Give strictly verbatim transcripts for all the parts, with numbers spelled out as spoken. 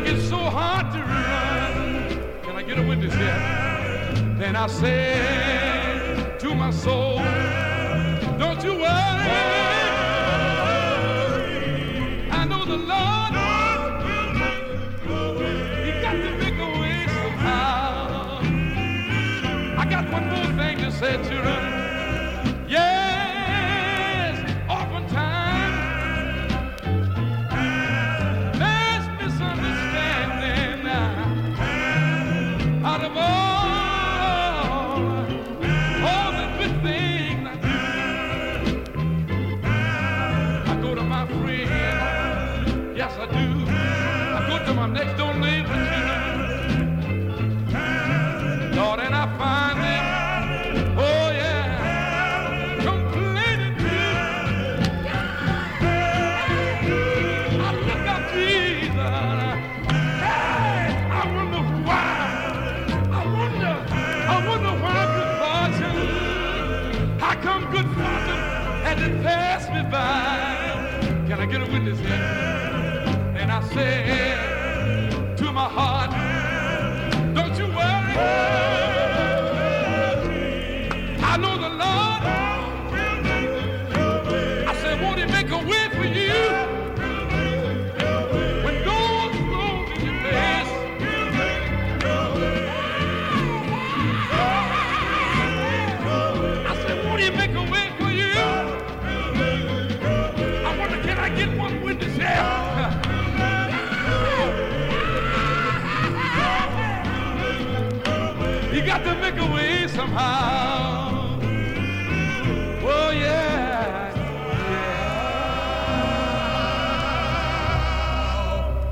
make it so hard to run. Can I get a witness here? Then I said to my soul, don't you worry. I know the Lord, He got to make a way somehow. I got one more thing to say, children. Yes, oftentimes there's misunderstanding out of all, all the good things I do. I go to my friend, yes I do. I go to my next door neighbor, Lord, and I find them, oh yeah, complaining too. I look up Jesus. Hey, I wonder why. I wonder, I wonder why good fortune, how come good fortune had to pass me by? Can I get a witness here? And I said to my heart, don't you worry. I know the Lord. I said, won't He make a way for you? When doors close in your face. I said, won't He make a way for you? I wonder, can I get one witness here? You got to make a way somehow. Oh yeah, yeah.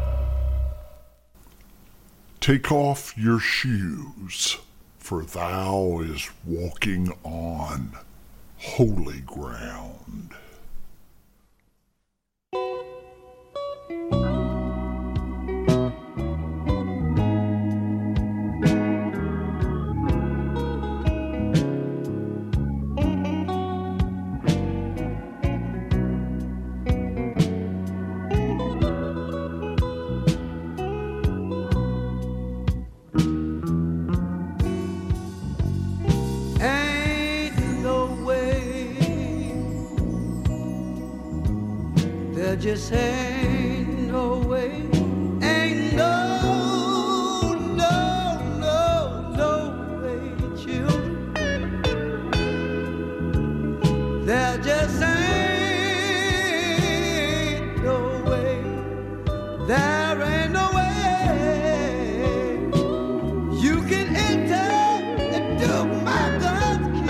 Take off your shoes, for thou is walking on holy ground. Just ain't no way, ain't no, no, no, no way, children. There just ain't no way, there ain't no way you can enter into my God's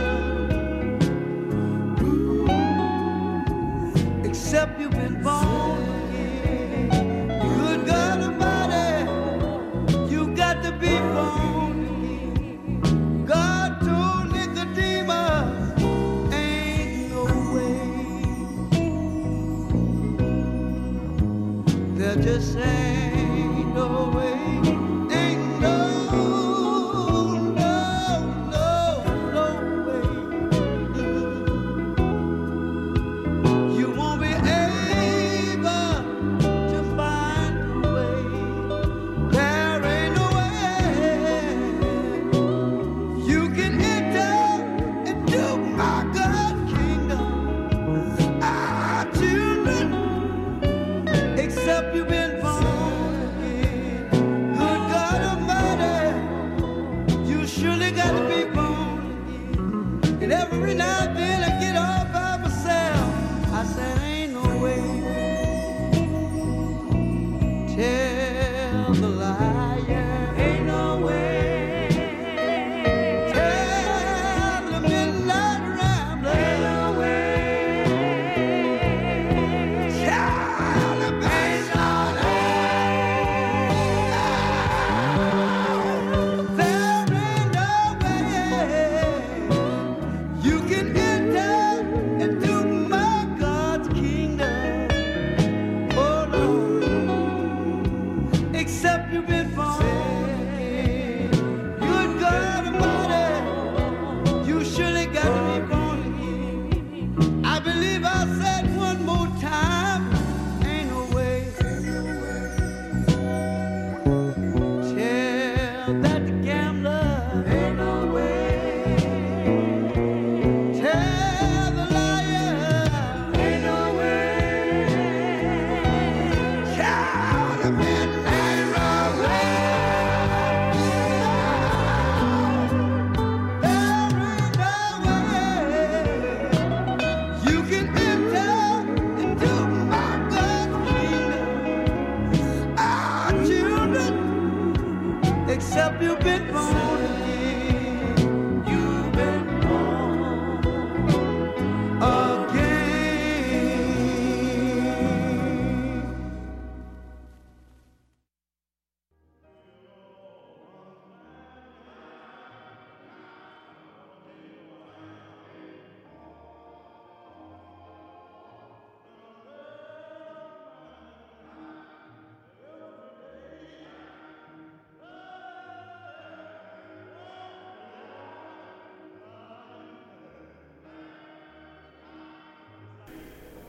kingdom, except you've been born again. Good God Almighty, you got to be born again. God told Nicodemus, ain't no way. There just ain't no way. Ain't no, no, no, no way. You won't be able to find a way. There ain't no way you can enter into my God's kingdom. Ah, children, except you've been born.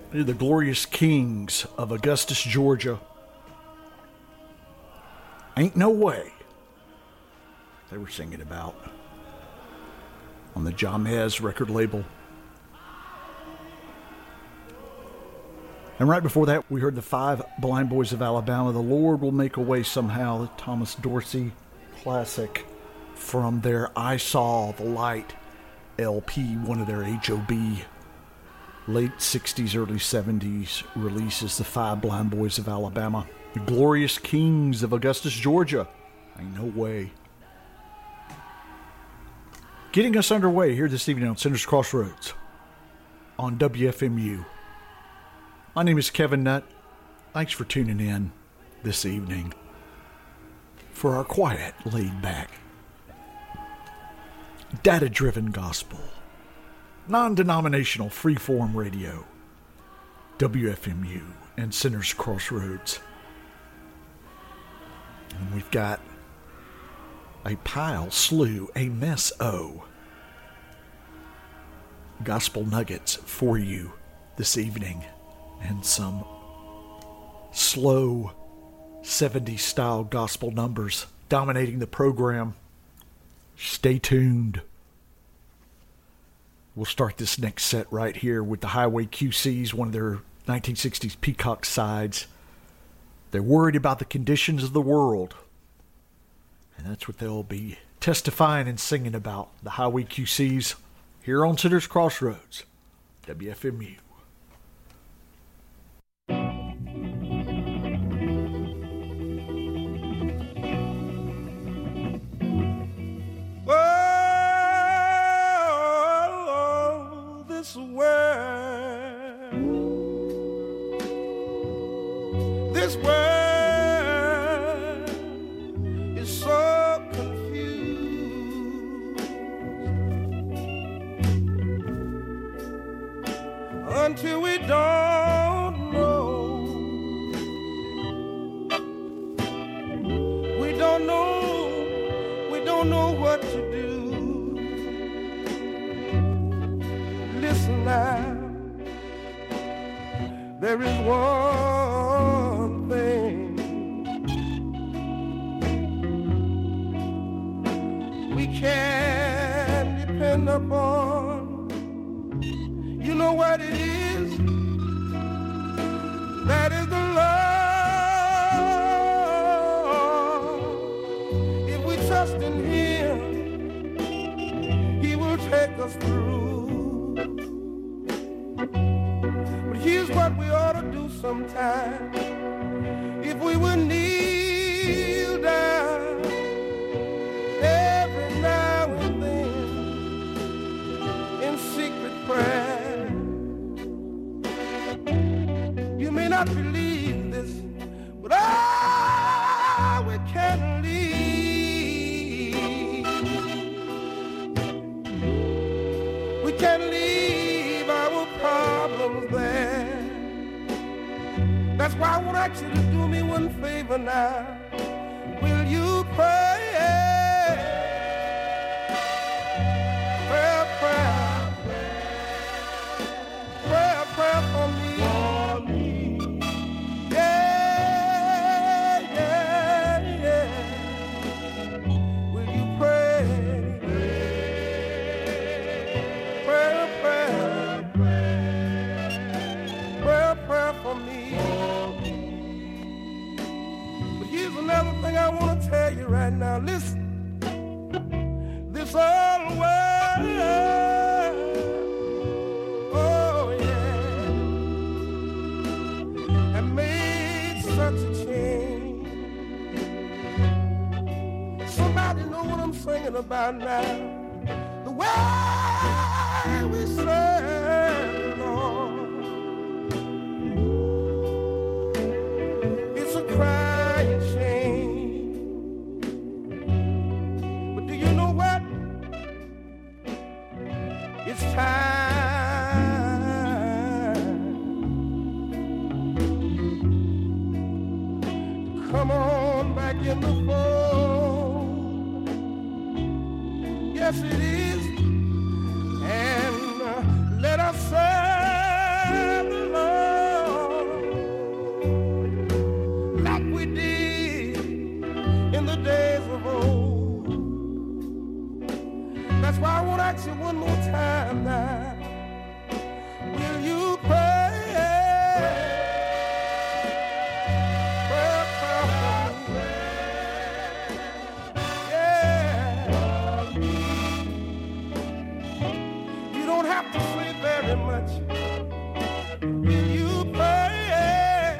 They're the Glorious Kings of Augustus, Georgia. Ain't No Way. They were singing about on the Jamez record label. And right before that, we heard the Five Blind Boys of Alabama, The Lord Will Make a Way Somehow, the Thomas Dorsey classic from their I Saw the Light L P, one of their H O B late sixties, early seventies releases, the Five Blind Boys of Alabama. The Glorious Kings of Augustus, Georgia. Ain't No Way. Getting us underway here this evening on Center's Crossroads on W F M U. My name is Kevin Nutt. Thanks for tuning in this evening for our quiet, laid-back, data-driven gospel, non-denominational free-form radio, W F M U and Center's Crossroads. And we've got a pile, slew, a mess o gospel nuggets for you this evening, and some slow seventies style gospel numbers dominating the program. Stay tuned. We'll start this next set right here with the Highway Q Cs, one of their nineteen sixties Peacock sides. They're worried about the conditions of the world, and that's what they'll be testifying and singing about. The Highway Q Cs here on Center's Crossroads, W F M U. Oh, this world, this world is so confused until we don't know, we don't know, we don't know what to do. Listen now, there is one thing we can depend upon. You know what it is? That is the Lord. If we trust in Him, He will take us through. But here's what we ought to do sometime. If we would kneel down every now and then in secret prayer. You may not believe this, but oh, we can't leave. We can't leave our problems there. That's why I want you to do me one favor now. Will you pray? Prayer, prayer, prayer, prayer for me. For me. Yeah, yeah, yeah. Will you pray? Prayer, prayer, prayer, prayer for me. But here's another thing I want to tell you right now. Listen. This old world, oh yeah, and made such a change. Somebody know what I'm singing about now. The way we serve, Lord, it's a crying shame. But do you know what? It's time to come on back in the fold. Yes, it is. And uh, very much. You pray.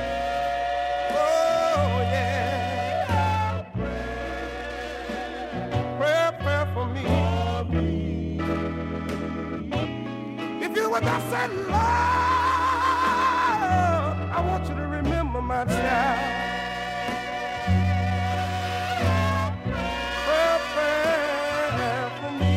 Oh, yeah. Prayer, prayer for me. If you would just say, Lord, I want you to remember my child. Prayer, prayer for me.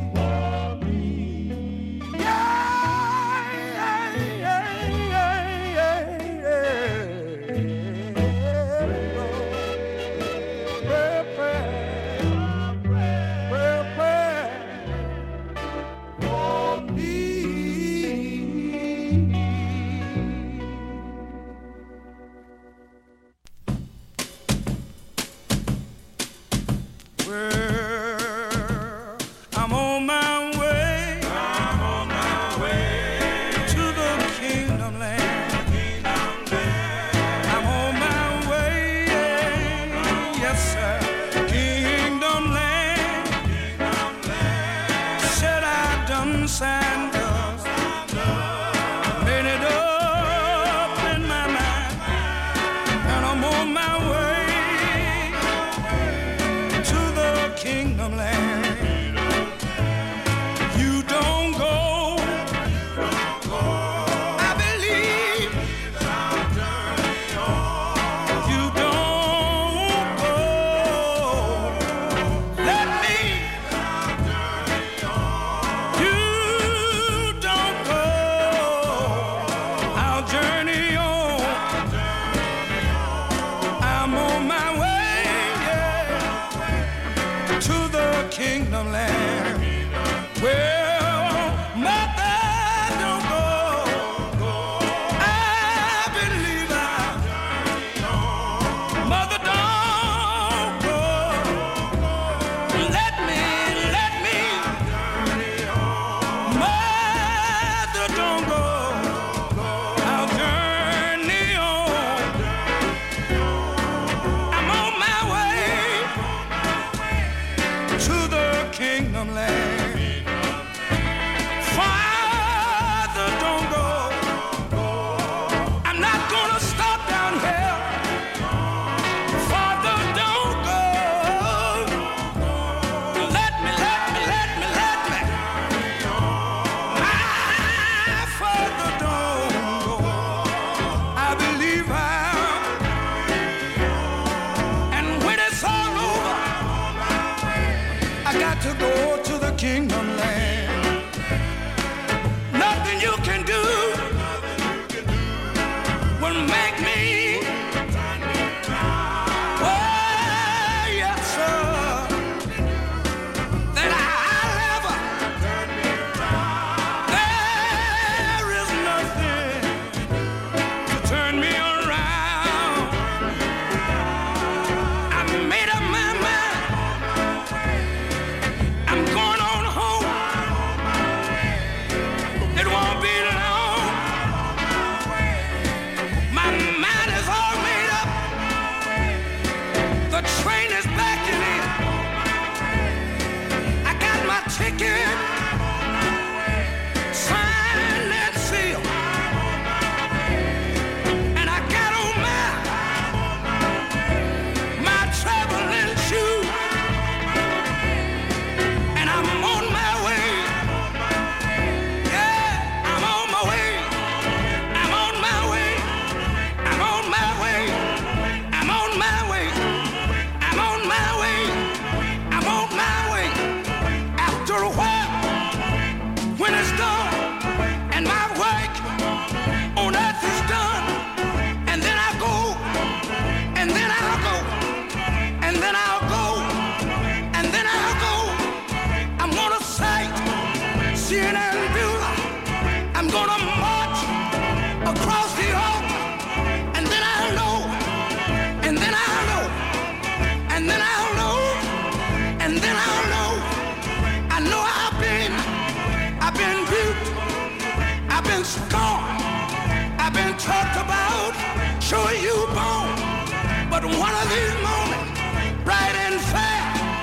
One of these moments, bright and fair,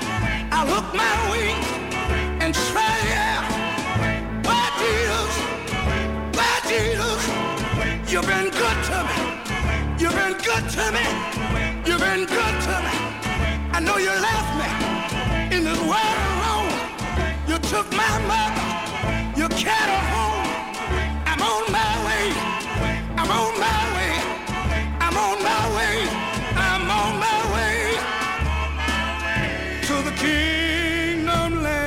I look my way and try, yeah, what is You've been good to me. You've been good to me. You've been good to me. I know you left me in this world alone. You took my mother. You carried her home. I'm on my way. I'm on my way. I'm on my way. I'm on my way to the kingdom land.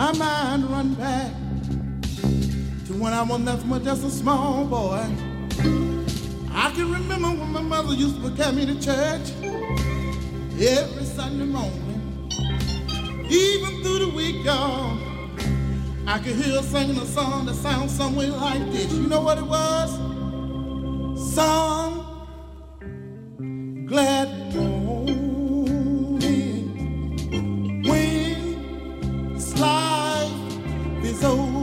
my mind run back to when I was nothing but just a small boy. I can remember when my mother used to carry me to church every Sunday morning. Even through the week, y'all, I could hear her singing a song that sounds somewhere like this. You know what it was? Some glad morning when this life is over.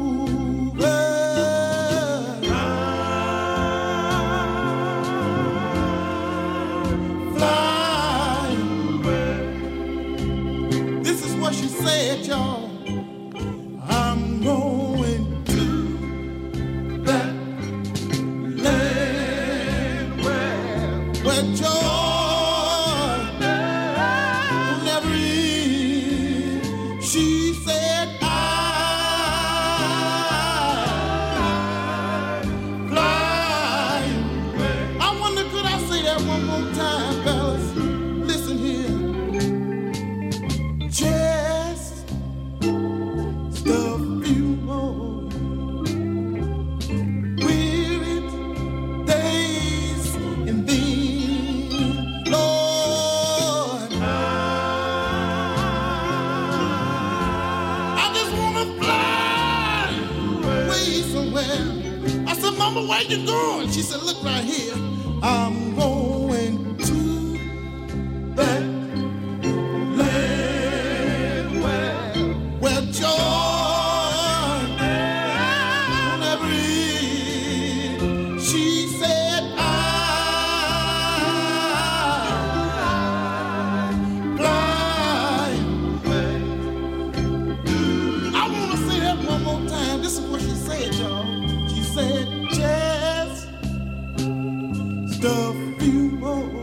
Fly away. This is what she said, y'all. I'm going to that land where, where joy will never end. She said, I fly away. I wonder, could I say that one more time, fellas? Listen here. Just the few more weary days and then, Lord, I just wanna fly away somewhere. I said, Mama, where you going? She said, look right here. I'm going to that land where, where joy will never end. She said, I fly away. I want to say that one more time. This is what she said, y'all. She said, just the few more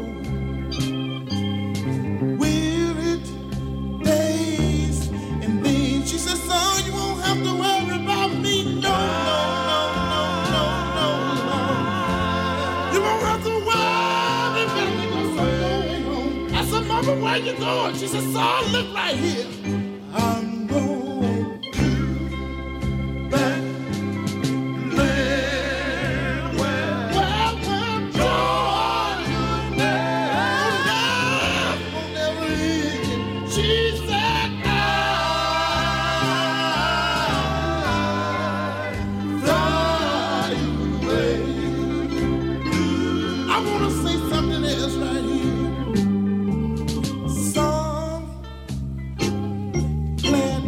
weary days and then she said, son, you won't have to worry about me. No, no, no, no, no, no, no. You won't have to worry about me because I'm going home. I said, Mama, where you going? She said, son, look right here. I'm going to that land where, where, where joy will never, will never end. She said, I fly away. I want to say something else right here. Some glad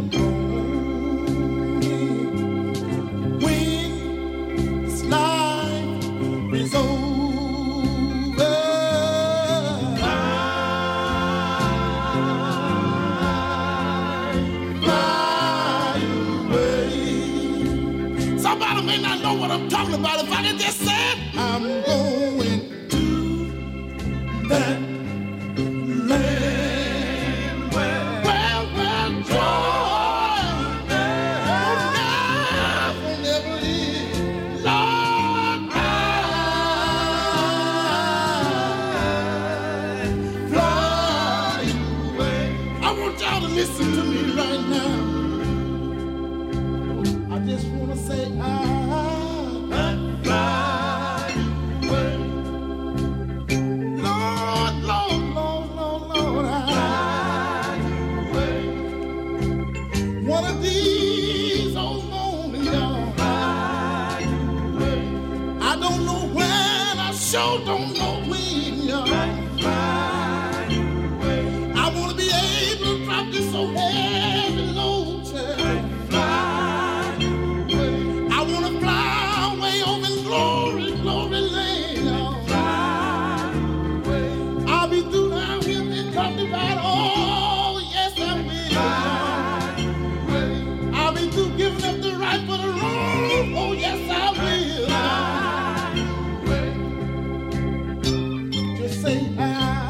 morning when this life is over. Fly away. Somebody may not know what I'm talking about. If I can just say it, I'm going to that land where, where, where joy will never, never end. Lord, I fly away. I want y'all to listen to me right now. I just want to say, I fly away. Lord, Lord, Lord, Lord, Lord, I fly away. One of these old mornings, y'all, fly away. I don't know when, I sure don't know when, y'all, fly away. I want to be able to drop this so heavy load, child. Fly away. I want to fly away over in glory, glory land, y'all. Fly away. I'll be through down here and talking about, oh, yes, I will. Fly away. I'll be through giving up the right for the wrong, oh, yes, I will. Fly away. Just say, I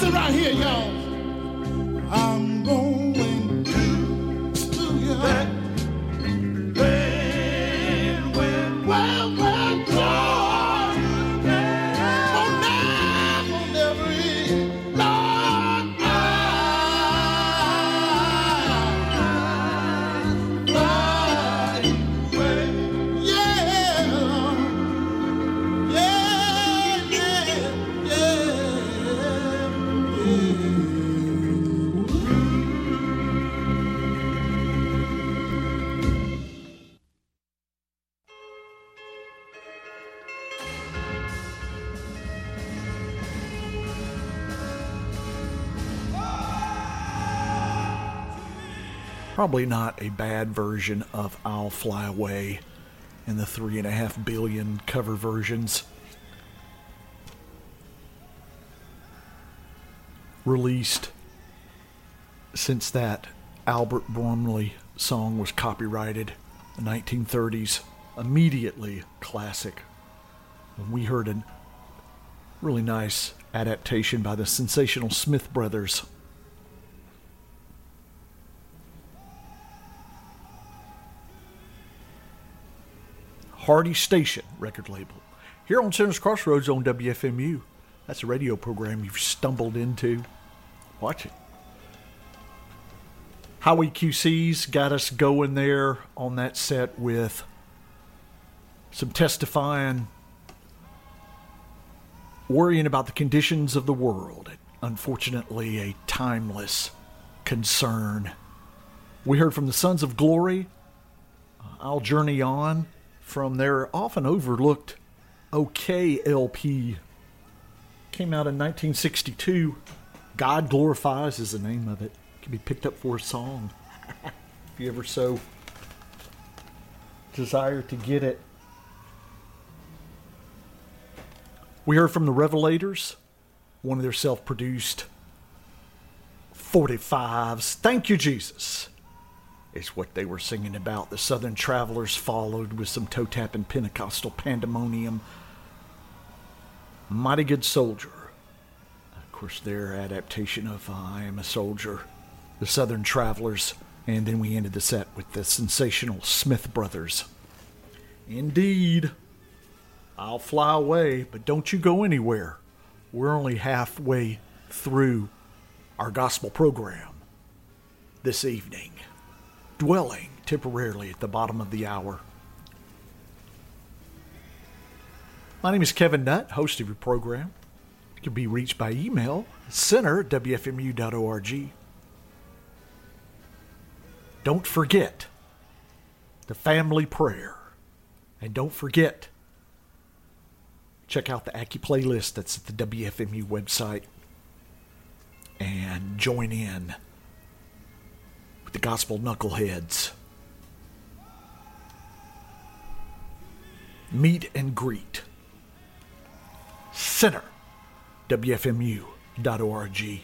Listen right here, y'all. I'm going to you. That when, when, when, when, God, will never, never end. Lord, I, I, yeah, yeah, yeah, yeah, yeah. Probably not a bad version of I'll Fly Away in the three and a half billion cover versions released since that Albert Bromley song was copyrighted in the nineteen thirties. Immediately classic. And we heard a really nice adaptation by the sensational Smith Brothers. Hardy Station record label. Here on Center's Crossroads on W F M U. That's a radio program you've stumbled into. Watch it. Howie Q C's got us going there on that set with some testifying, worrying about the conditions of the world. Unfortunately, a timeless concern. We heard from the Sons of Glory, I'll Journey On, from their often overlooked OK L P. Came out in nineteen sixty-two. God Glorifies is the name of it. Can be picked up for a song if you ever so desire to get it. We heard from the Revelators, one of their self-produced forty-fives. Thank You, Jesus, is what they were singing about. The Southern Travelers followed with some toe-tapping Pentecostal pandemonium. Mighty Good Soldier. Of course, their adaptation of uh, I Am a Soldier. The Southern Travelers. And then we ended the set with the sensational Smith Brothers. Indeed. I'll fly away, but don't you go anywhere. We're only halfway through our gospel program this evening. Dwelling temporarily at the bottom of the hour. My name is Kevin Nutt, host of your program. You can be reached by email, center at w f m u dot org. Don't forget the family prayer. And don't forget, check out the Aki playlist that's at the W F M U website. And join in with the Gospel Knuckleheads. Meet and greet. Center, w f m u dot org.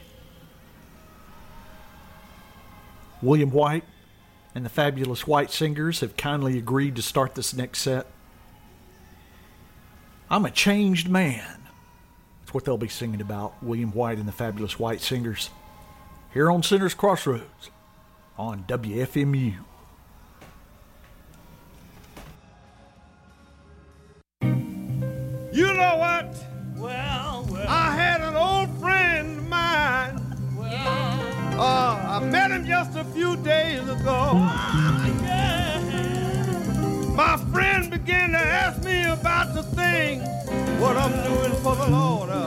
William White and the Fabulous White Singers have kindly agreed to start this next set. I'm a changed man. That's what they'll be singing about, William White and the Fabulous White Singers. Here on Center's Crossroads on W F M U. You know what? Well, well. I had an old friend of mine. Well, Uh, I met him just a few days ago. yeah. My friend began to ask me about the thing, what I'm doing for the Lord. Uh,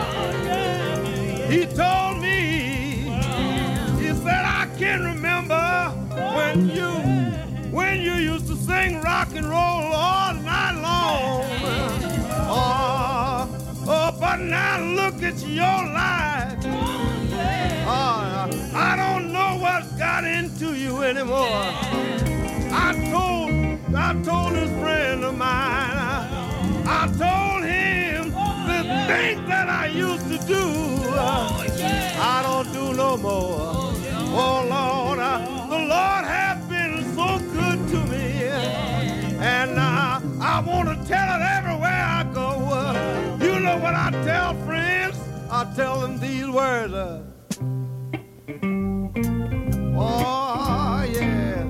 he told me, he said, I can remember when you, when you used to sing rock and roll all night long. Uh, oh, but now look at your life. Uh, I don't know what's got into you anymore. I told, I told this friend of mine, I, I told him the things that I used to do, uh, I don't do no more. Oh Lord, uh, the Lord has been so good to me, and uh, I want to tell it everywhere I go. Uh, you know what I tell friends? I tell them these words. Uh, oh, yeah.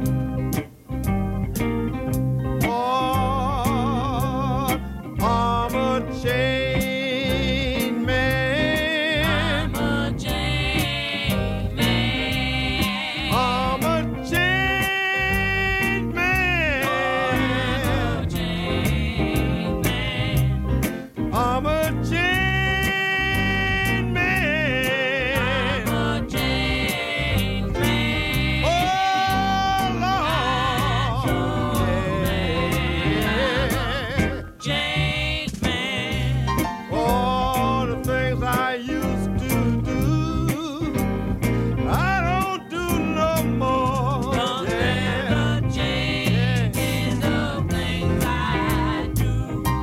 Oh, I'm a chain man. I'm a chain man. I'm a chain man. I'm a chain man. I'm a chain man. I'm a chain man. Oh, Lord. Yeah. Chain man. All the things I used to do, I don't do no more. Don't ever change in the things I do.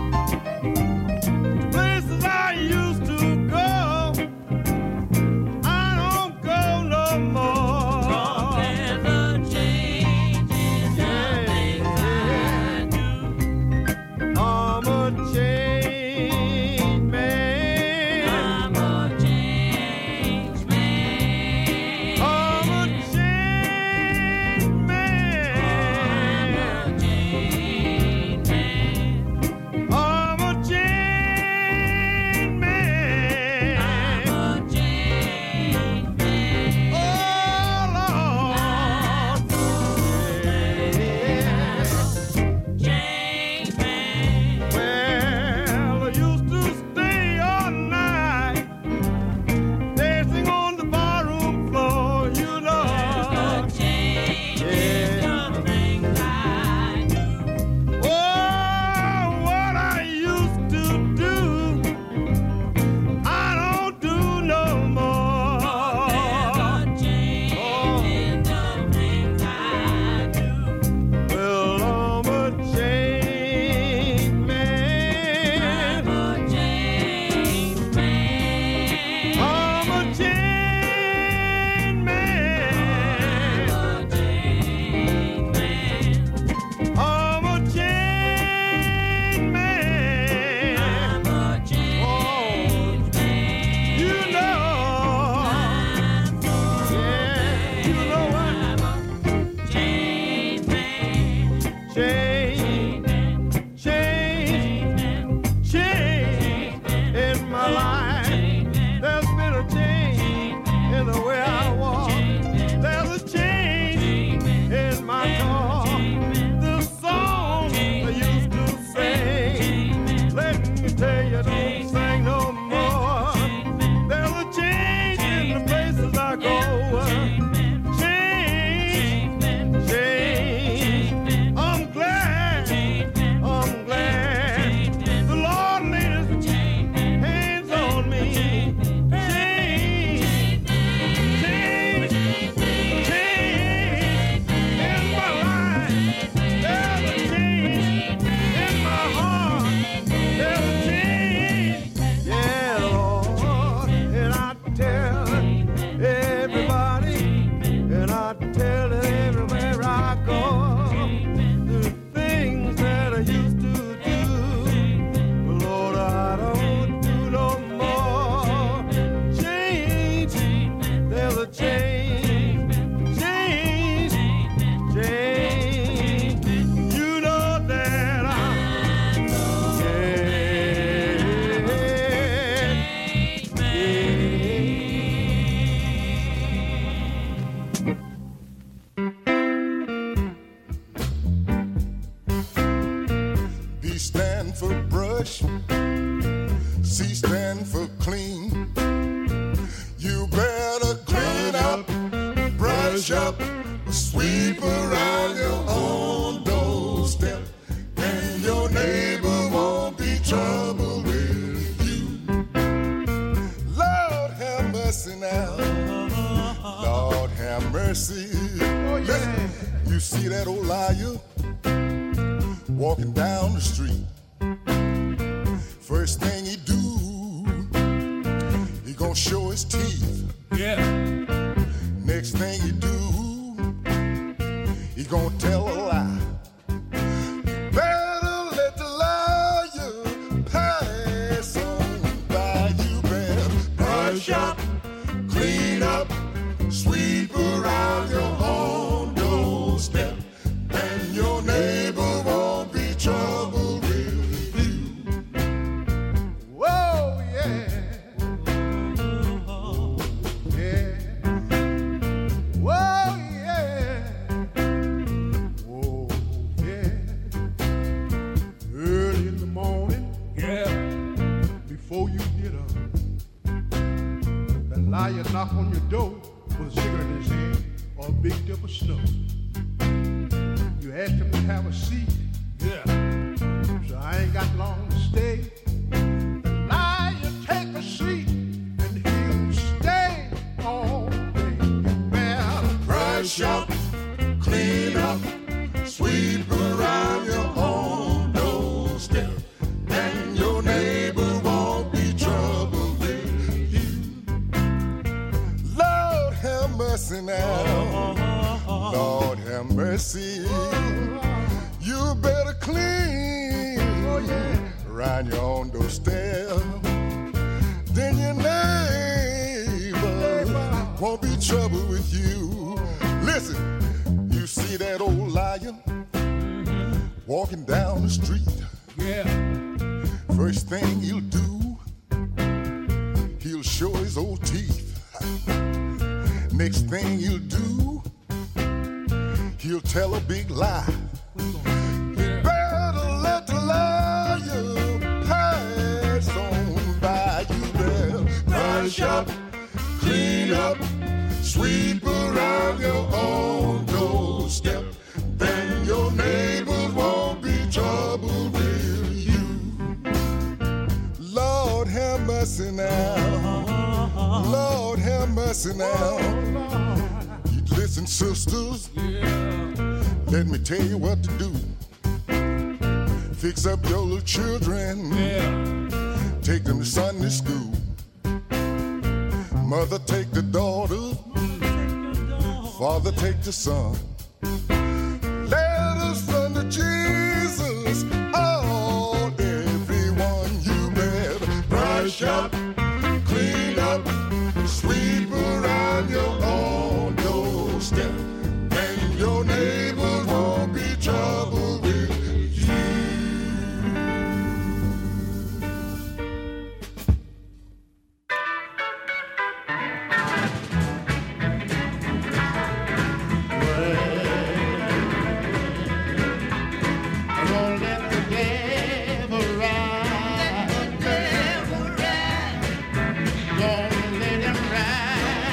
Places I used to go, I don't go no more. Don't ever change in the things I do. I'm a change man. I'm a change man. I'm a change man. I'm a change man. I'm a chain man. I'm a chain man. Oh, Lord. Chain man. Well, I used to stay all night dancing on the barroom floor, you know. There's no change in the things I do. Oh, what I used to do, I don't do no more. Don't ever change in the things I do. Well, I'm a chain man. I'm a chain man. I'm a chain man. I'm a chain man. I'm a chain man. I'm a chain man. You know. Yeah, you know what? Chain man. Chain. Chain. Chain. In my life, there's been a change in the way I walk. There's a change in my talk. The song I used to sing, let me tell you, don't sing no more. There's a change in the places I go. Change, change. I'm glad, I'm glad the Lord laid his hands on me. Change, change, change in my life. There's a change in my heart. There's a change, yeah, Lord. And I tell everybody, and I tell it everywhere I go, the things that I used to do, Lord, I don't do no more. Change, there's a change, change, change. You know that I'm B stand for brush, C stand for clean. You better clean up, brush up, sweep around your own doorstep, and your neighbor won't be trouble with you. Lord have mercy now, Lord have mercy. Listen, you see that old liar walking down the street. First thing he do, he gonna show his teeth. Yeah. Next thing he do, he gonna tell a lie. Better let the liar pass on by. You better brush sweep around your own doorstep, and your neighbor won't be troubled with you. Whoa, yeah. Yeah. Whoa, yeah. Whoa, yeah. Early in the morning, Yeah. before you get up, that liar knock on your door with a cigarette in his hand or a big dip of snow. You ask him to have a seat, Yeah. so I ain't got long to stay. The liar take a seat and he'll stay all day. Well, Brush up, clean up, sweep around your own doorstep, and your neighbor won't be troubled with you. Lord have mercy now, Lord have mercy. You better clean around your own doorstep, then your neighbor won't be troubled with you. Listen, you see that old liar walking down the street. Yeah. First thing he'll do, he'll show his old teeth. Next thing he'll do, he'll tell a big lie. You better let the liar pass on by. You better brush up, clean up, sweep around your own doorstep, then your neighbors won't be troubled with you. Lord have mercy now, Lord have mercy now. Listen, sisters, let me tell you what to do. Fix up your little children, take them to Sunday school. Mother, take the daughter, father, take the son. Let us run to Jesus, all, everyone. You better brush up, clean up, sweep around your own doorstep, and your neighbors won't be troubled with you. Don't let the devil ride. Don't let him ride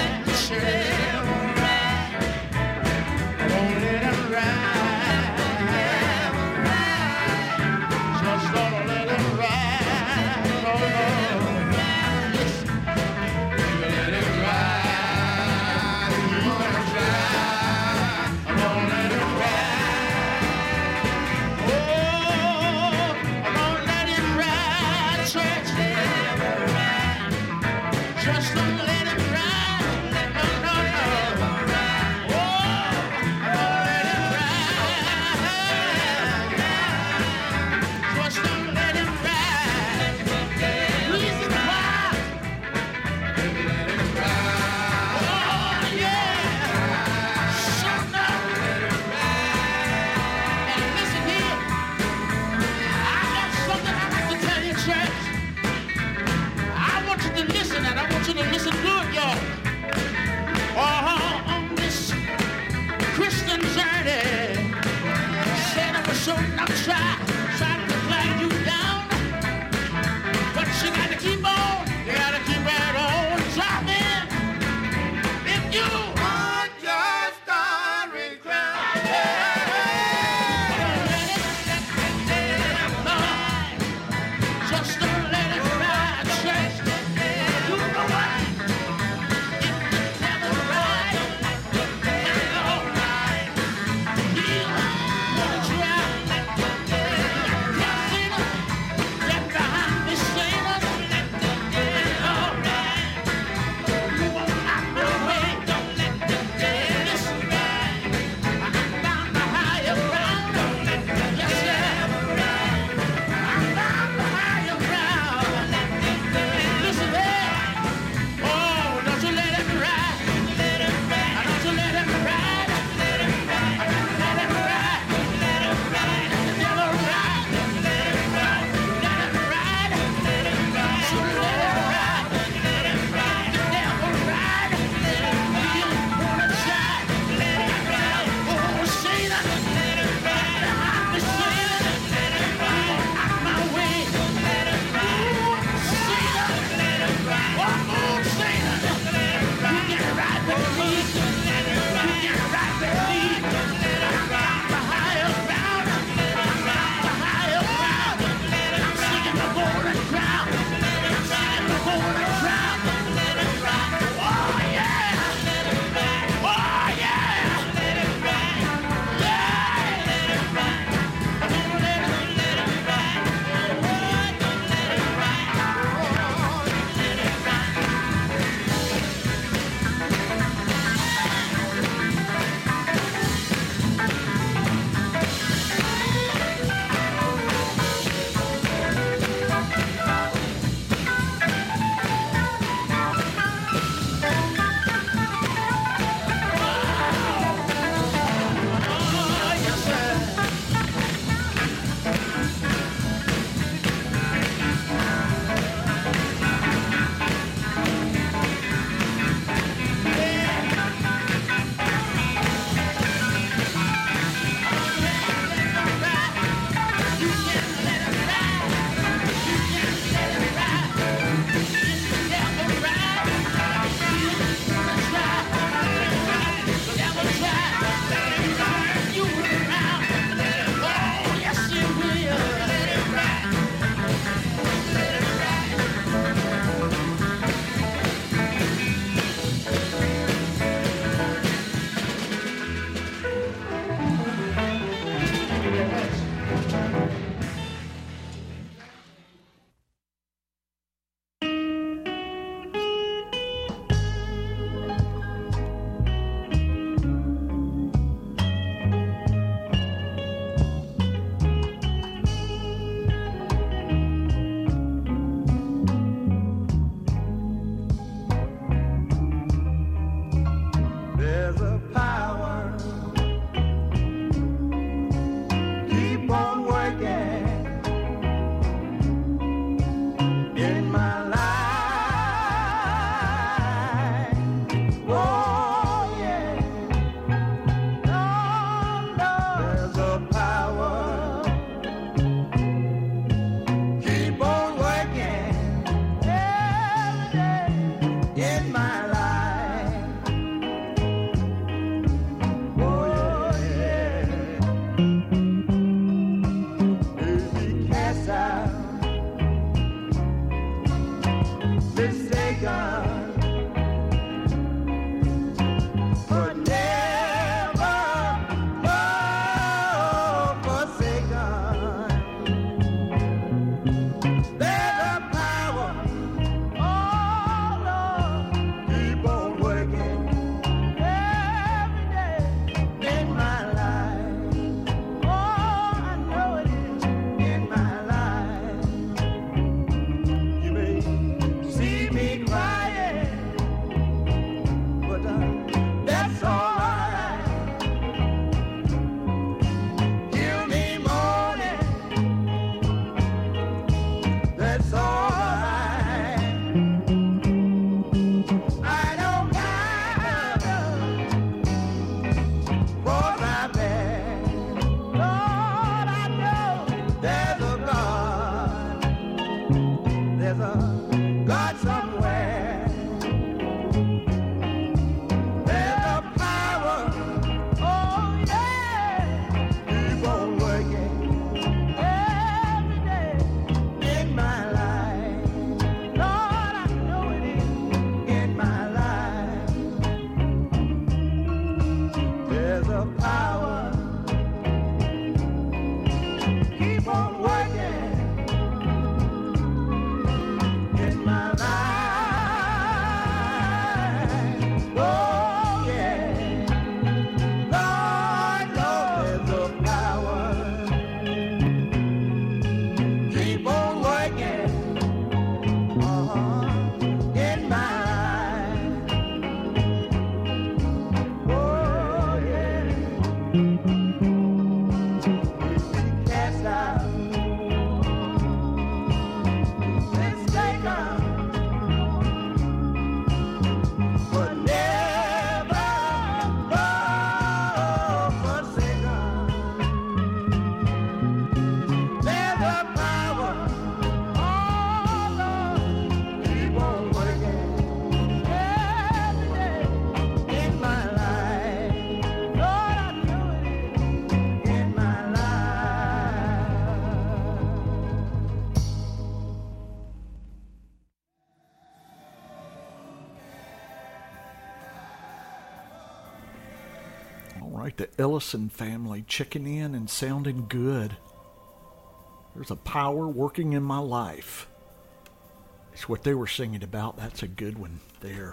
All right, the Ellison family checking in and sounding good. There's a power working in my life. It's what they were singing about. That's a good one there.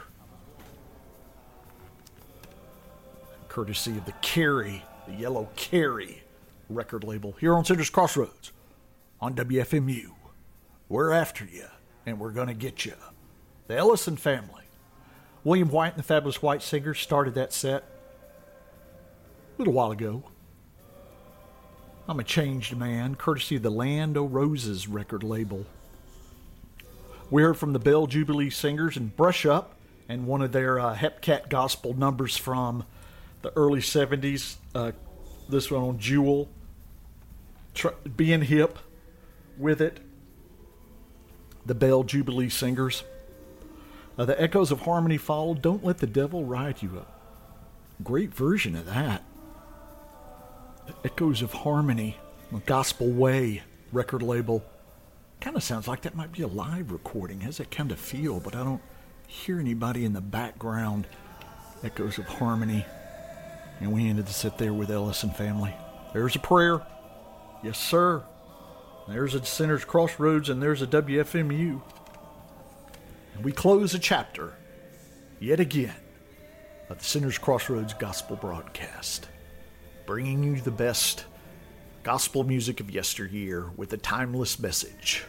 Courtesy of the Carey, the Yellow Carey record label here on Citrus Crossroads on W F M U. We're after you, and we're going to get you. The Ellison family. William White and the Fabulous White Singers started that set a little while ago. I'm a Changed Man, courtesy of the Land O' Roses record label. We heard from the Bell Jubilee Singers and Brush Up, and one of their uh, Hepcat gospel numbers from the early seventies. Uh, this one on Jewel. Tr- being hip with it. The Bell Jubilee Singers. Uh, the Echoes of Harmony followed. Don't Let the Devil Ride You Up. Great version of that. The Echoes of Harmony, the Gospel Way record label. Kind of sounds like that might be a live recording. Has that kind of feel, but I don't hear anybody in the background. Echoes of Harmony. And we ended to sit there with Ellison family. There's a prayer. Yes, sir. There's a Center's Crossroads, and there's a W F M U. And we close a chapter, yet again, of the Center's Crossroads Gospel Broadcast, bringing you the best gospel music of yesteryear with a timeless message.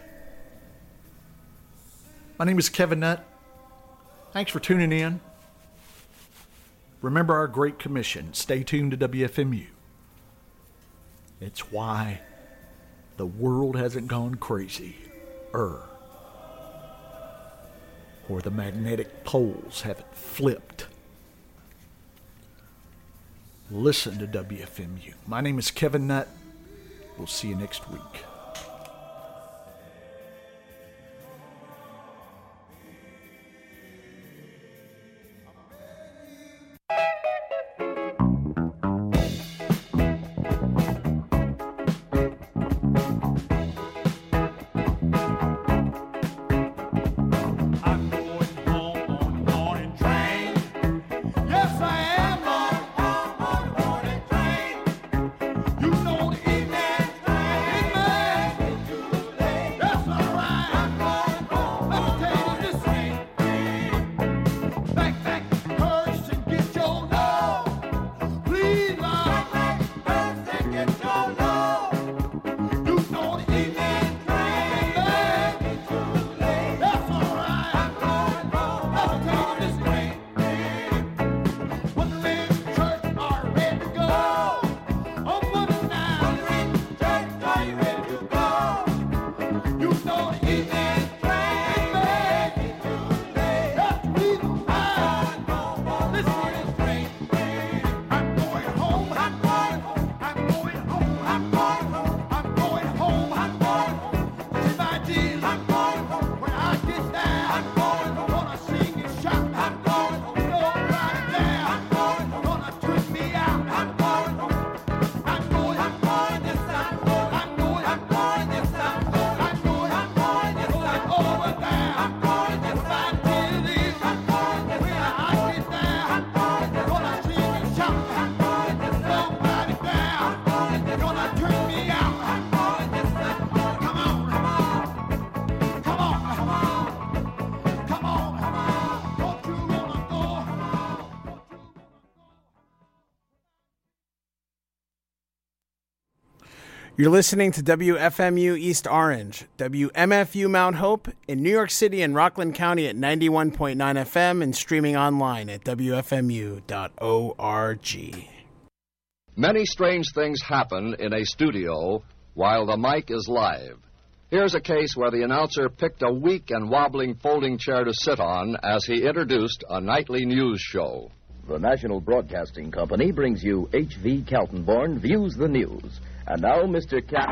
My name is Kevin Nutt. Thanks for tuning in. Remember our great commission. Stay tuned to W F M U. It's why the world hasn't gone crazy. Er. Or the magnetic poles haven't flipped. Listen to W F M U. My name is Kevin Nutt. We'll see you next week. You're listening to W F M U East Orange, W M F U Mount Hope, in New York City and Rockland County at ninety-one point nine F M and streaming online at W F M U dot org. Many strange things happen in a studio while the mic is live. Here's a case where the announcer picked a weak and wobbling folding chair to sit on as he introduced a nightly news show. The National Broadcasting Company brings you H V Kaltenborn Views the News. And now, Mister Cat...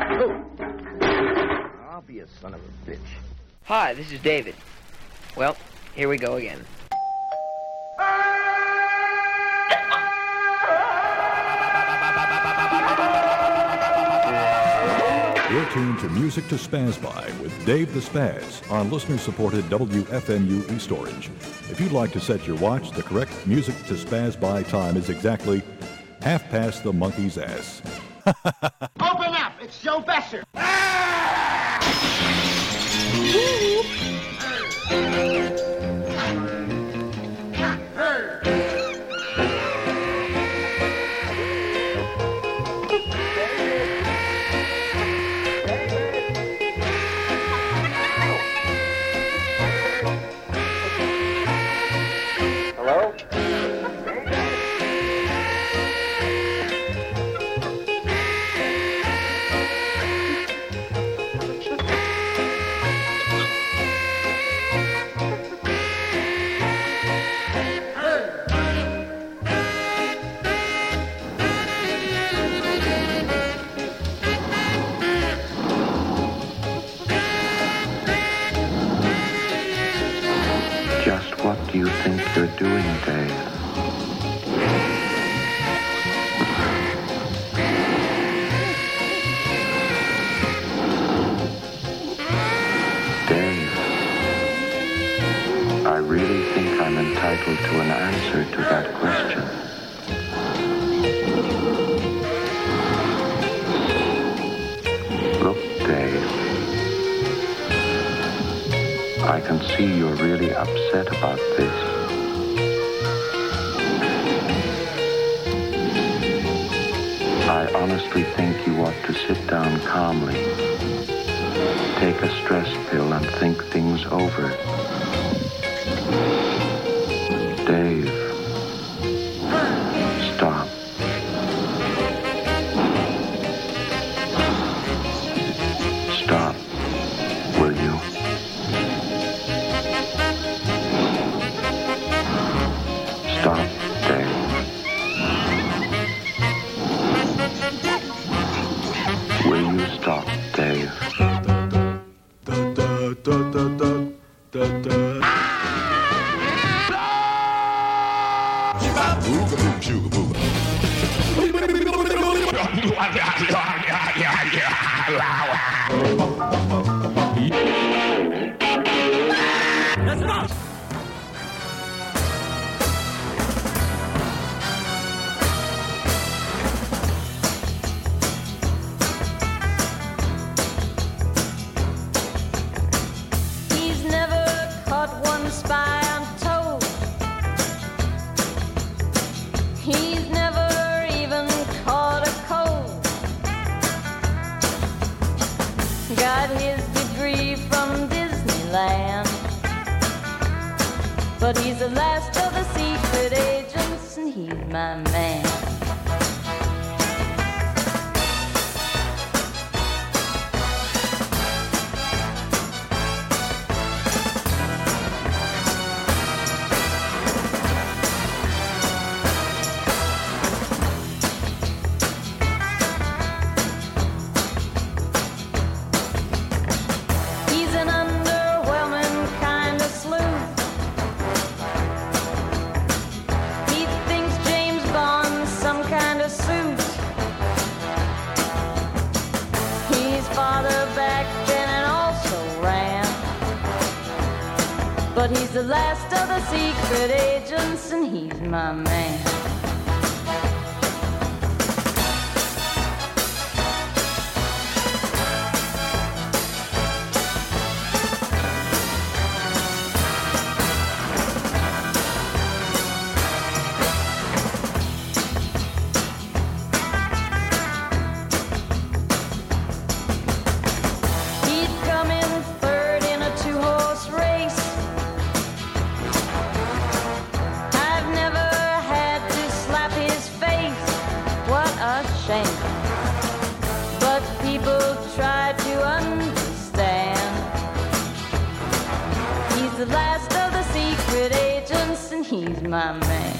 Oh! I'll be a son of a bitch. Hi, this is David. Well, here we go again. You're tuned to Music to Spaz By with Dave the Spaz on listener-supported W F M U East Orange. If you'd like to set your watch, the correct Music to Spaz By time is exactly Half Past the Monkey's Ass. Open up! It's Joe Besser! Hello? Just what do you think you're doing, Dave? Dave, I really think I'm entitled to an answer to that question. Look, Dave, I can see you're really upset about this. I honestly think you ought to sit down calmly, take a stress pill and think things over. Dave, stop. Stop, will you? Stop, Dave. Will you stop, Dave? Let's go! He's never caught one spy, I'm told. He's never even caught a cold. Got his degree from Disneyland, but he's the last of the secret agents, and he's my man. He's an underwhelming kind of sleuth. He thinks James Bond's some kind of suit. He's farther back than and also ran, but he's the last of the secret agents, and he's my man. He'd come in third in a two-horse race. I've never had to slap his face. What a shame. But people try to understand. He's the last of the secret agents, and he's my man.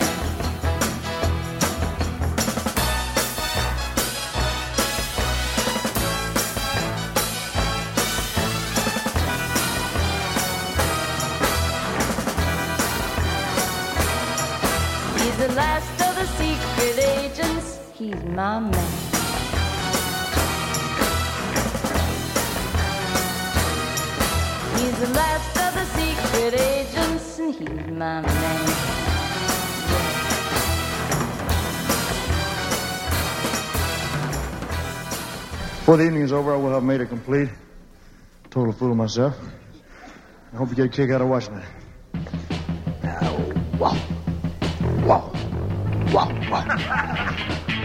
He's the last of the secret agents, he's my man. He's the last of the secret agents, and he's my man. Before the evening is over, I will have made a complete, total fool of myself. I hope you get a kick out of watching it. Now, wow. Wow. Wow, wow.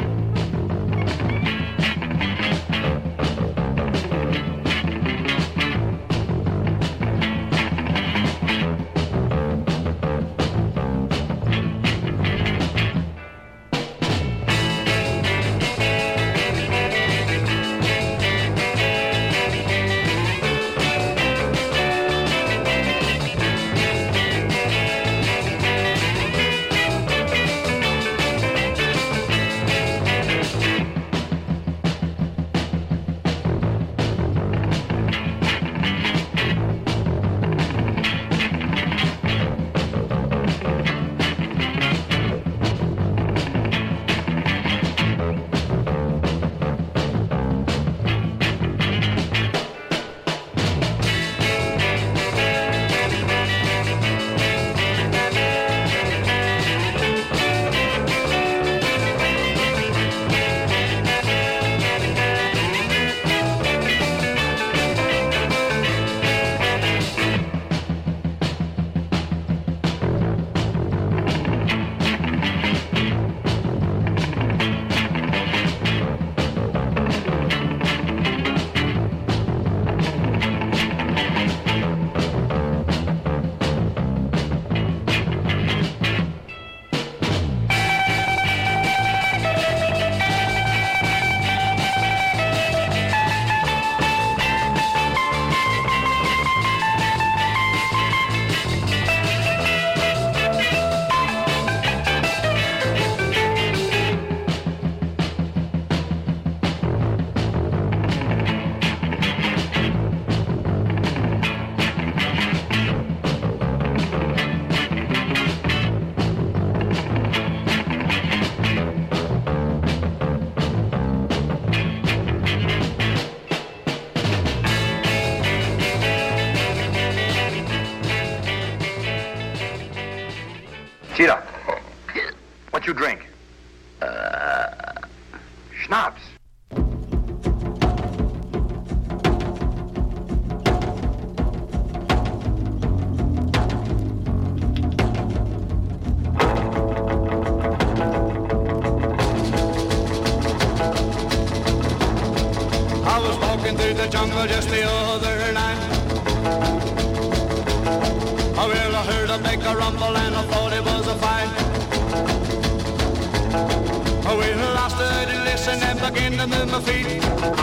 Cheetah, what you drink? Uh, schnapps. I was walking through the jungle just the other night. Oh, well, I heard a big rumble and I thought it was a fight. Oh, well, I stood and listened and began to move my feet.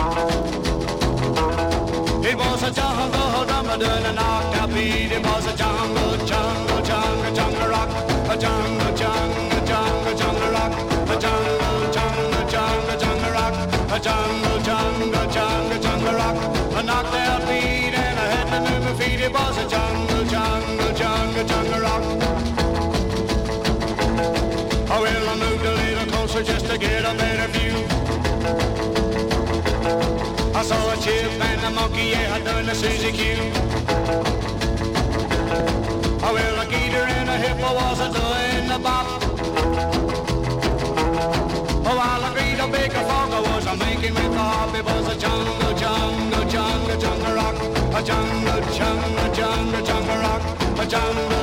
It was a jungle drummer doing a knocked-out beat. It was a jungle, jungle, jungle, jungle rock. A jungle, jungle, jungle, jungle rock. A jungle, jungle, jungle, jungle rock. A jungle, jungle, jungle, jungle rock. A knocked-out beat and I had to move my feet. It was a jungle, jungle, jungle, jungle rock. Oh, well, I moved a little closer just to get a better view. I saw a chip and a monkey, yeah, doing the Suzy Q. Oh, well, a gator and a hippo was a doing the bop. Oh, while a great a big frog was a making with the hop. It was a jungle, jungle, jungle, jungle rock. A jungle, jungle, jungle, jungle rock. A jungle.